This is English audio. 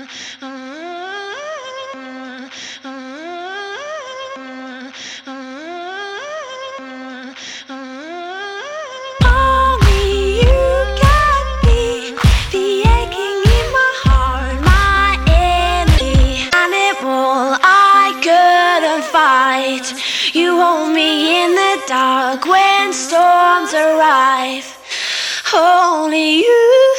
You hold me in the dark when storms arrive. Only you.